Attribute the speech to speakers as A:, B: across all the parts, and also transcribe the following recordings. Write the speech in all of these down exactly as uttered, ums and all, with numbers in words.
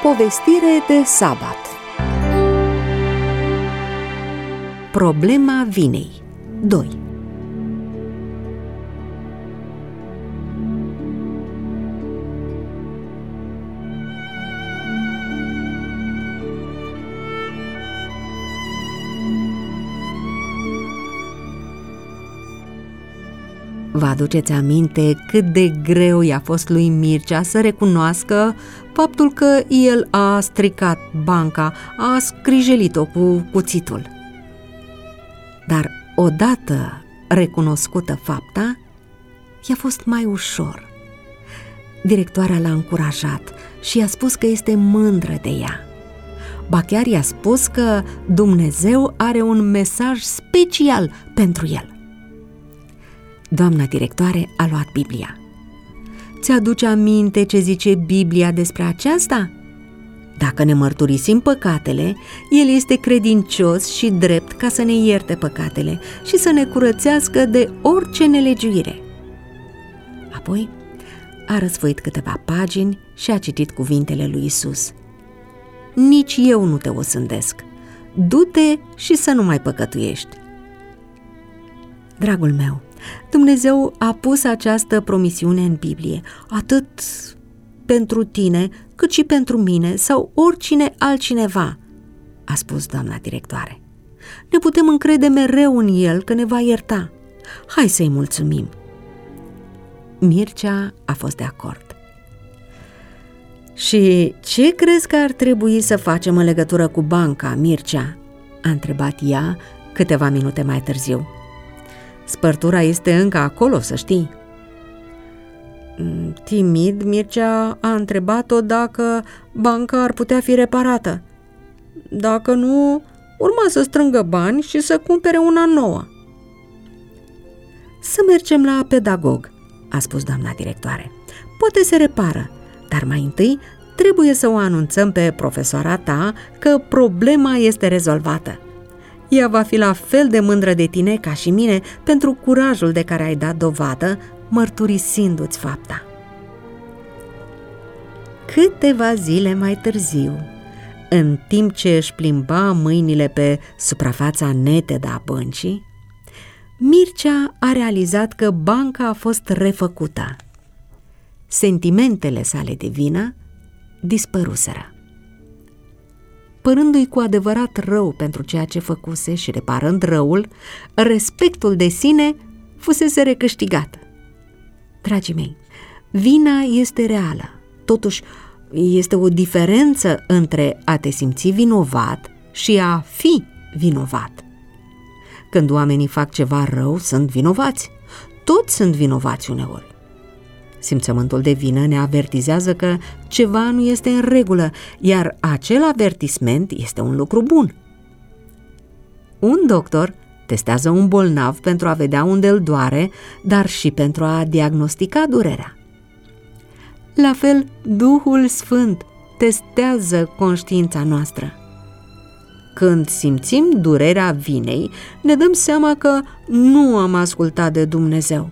A: Povestire de sabat. Problema vinei doi. Vă aduceți aminte cât de greu i-a fost lui Mircea să recunoască faptul că el a stricat banca, a scrijelit-o cu cuțitul. Dar odată recunoscută fapta, i-a fost mai ușor. Directoarea l-a încurajat și i-a spus că este mândră de ea. Ba chiar i-a spus că Dumnezeu are un mesaj special pentru el. Doamna directoare a luat Biblia. Ți-aduce aminte ce zice Biblia despre aceasta? Dacă ne mărturisim păcatele, El este credincios și drept ca să ne ierte păcatele și să ne curățească de orice nelegiuire. Apoi a răsfoit câteva pagini și a citit cuvintele lui Isus. Nici eu nu te osândesc. Du-te și să nu mai păcătuiești. Dragul meu, Dumnezeu a pus această promisiune în Biblie, atât pentru tine, cât și pentru mine sau oricine altcineva, a spus doamna directoare. Ne putem încrede mereu în El că ne va ierta. Hai să-i mulțumim. Mircea a fost de acord. Și ce crezi că ar trebui să facem în legătură cu banca, Mircea? A întrebat ea câteva minute mai târziu. Spărtura este încă acolo, să știi. Timid, Mircea a întrebat-o dacă banca ar putea fi reparată. Dacă nu, urma să strângă bani și să cumpere una nouă. Să mergem la pedagog, a spus doamna directoare. Poate se repară, dar mai întâi trebuie să o anunțăm pe profesoara ta că problema este rezolvată. Ea va fi la fel de mândră de tine ca și mine pentru curajul de care ai dat dovadă, mărturisindu-ți fapta. Câteva zile mai târziu, în timp ce își plimba mâinile pe suprafața netedă a băncii, Mircea a realizat că banca a fost refăcută. Sentimentele sale de vină dispăruseră. Părându-i cu adevărat rău pentru ceea ce făcuse și reparând răul, respectul de sine fusese recâștigat. Dragii mei, vina este reală, totuși este o diferență între a te simți vinovat și a fi vinovat. Când oamenii fac ceva rău, sunt vinovați. Toți sunt vinovați uneori. Simțământul de vină ne avertizează că ceva nu este în regulă, iar acel avertisment este un lucru bun. Un doctor testează un bolnav pentru a vedea unde îl doare, dar și pentru a diagnostica durerea. La fel, Duhul Sfânt testează conștiința noastră. Când simțim durerea vinei, ne dăm seama că nu am ascultat de Dumnezeu.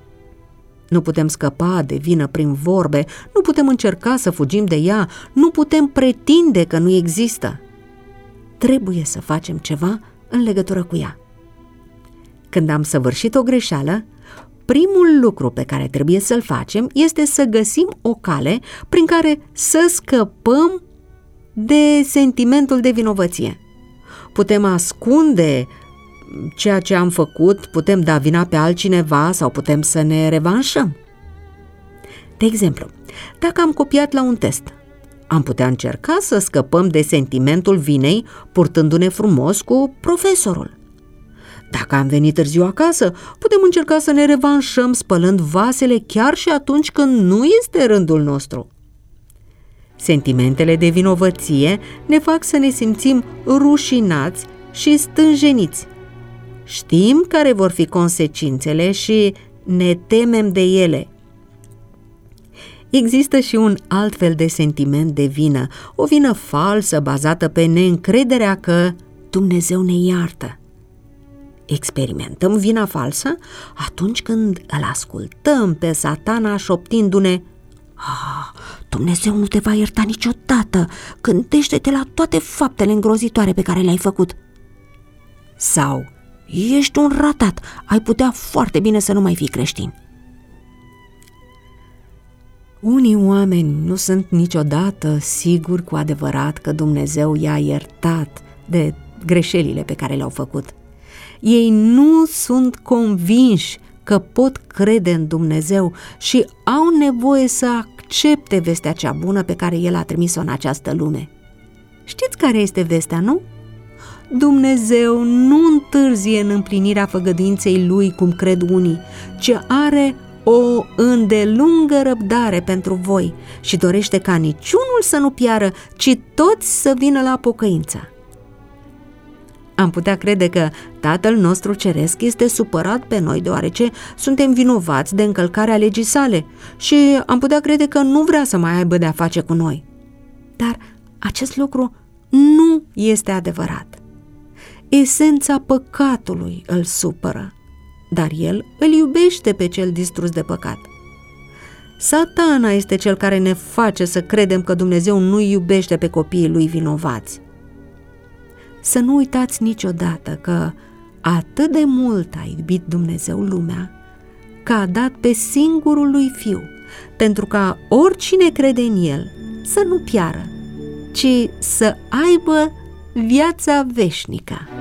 A: Nu putem scăpa de vină prin vorbe, nu putem încerca să fugim de ea, nu putem pretinde că nu există. Trebuie să facem ceva în legătură cu ea. Când am săvârșit o greșeală, primul lucru pe care trebuie să-l facem este să găsim o cale prin care să scăpăm de sentimentul de vinovăție. Putem ascunde ceea ce am făcut, putem da vina pe altcineva sau putem să ne revanșăm. De exemplu, dacă am copiat la un test, am putea încerca să scăpăm de sentimentul vinei purtându-ne frumos cu profesorul. Dacă am venit târziu acasă, putem încerca să ne revanșăm spălând vasele chiar și atunci când nu este rândul nostru. Sentimentele de vinovăție ne fac să ne simțim rușinați și stânjeniți. Știm care vor fi consecințele și ne temem de ele. Există și un alt fel de sentiment de vină, o vină falsă bazată pe neîncrederea că Dumnezeu ne iartă. Experimentăm vina falsă atunci când îl ascultăm pe Satana șoptindu-ne: "Ah, Dumnezeu nu te va ierta niciodată. Gândește-te la toate faptele îngrozitoare pe care le-ai făcut. Sau, ești un ratat, ai putea foarte bine să nu mai fii creștin. Unii oameni nu sunt niciodată siguri cu adevărat că Dumnezeu i-a iertat de greșelile pe care le-au făcut. Ei nu sunt convinși că pot crede în Dumnezeu și au nevoie să accepte vestea cea bună pe care El a trimis-o în această lume. Știți care este vestea, nu? Dumnezeu nu întârzie în împlinirea făgăduinței Lui, cum cred unii, ci are o îndelungă răbdare pentru voi și dorește ca niciunul să nu piară, ci toți să vină la pocăință. Am putea crede că Tatăl nostru Ceresc este supărat pe noi deoarece suntem vinovați de încălcarea legii sale și am putea crede că nu vrea să mai aibă de-a face cu noi. Dar acest lucru nu este adevărat. Esența păcatului îl supără, dar el îl iubește pe cel distrus de păcat. Satana este cel care ne face să credem că Dumnezeu nu iubește pe copiii lui vinovați. Să nu uitați niciodată că atât de mult a iubit Dumnezeu lumea, că a dat pe singurul lui Fiu, pentru ca oricine crede în El să nu piară, ci să aibă viața veșnică.